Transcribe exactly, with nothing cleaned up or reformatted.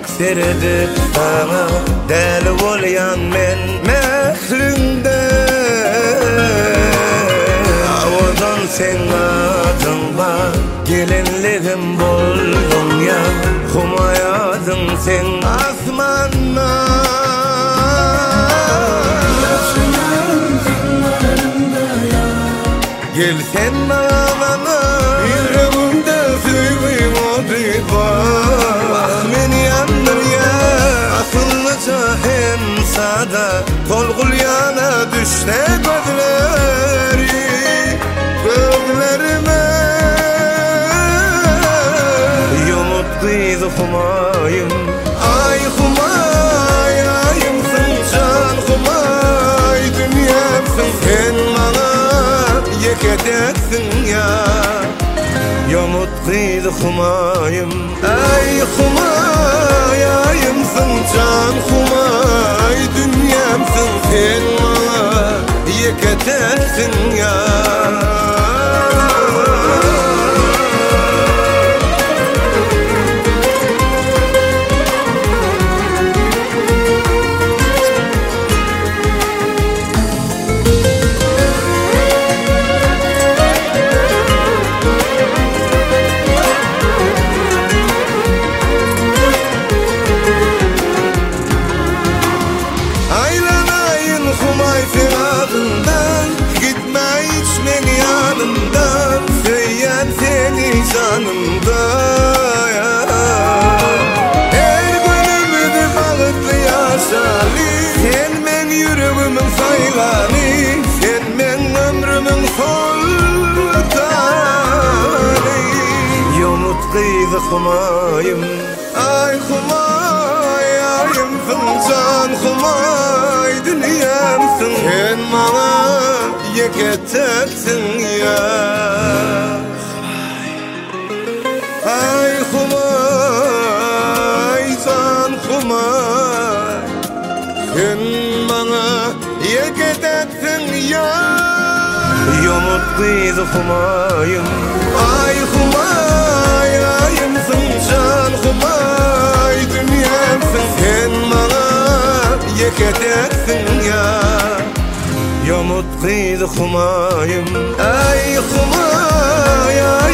seredi sana deli bolyan men mehrinde Avadan sen adınla gelinlerim boldum ya Humayadın sen asmanla Gel sen bana yüreğimde sevim adı var Men yandır ya asıllıca hem sada Tolgul yana düşte gözleri Gözlerime Yumut kıydı Humayım Ay Humay ayımsın can Humay Dünyamsın sen bana Yekedeksin ya Yumut kıydı Humayım Ay Humay ayımsın can Humay Dünyamsın sen bana Yekedeksin ya Canımda ya Her günümüzü bağıtlı yaşali Sen men yüreğimin saylanı Sen men ömrümün sultanı Yumut kıydı Humayım Ay Humay ayımsın can Humay Dünyamsın sen bana yeketeceksin ya Ay Humay can Humay Sen bana yeketeceksin ya Yumut kıydı Humayım Ay Humay ayımsın can Humay Dünyamsın sen bana yeketeceksin ya Yumut kıydı Humayım Ay Humay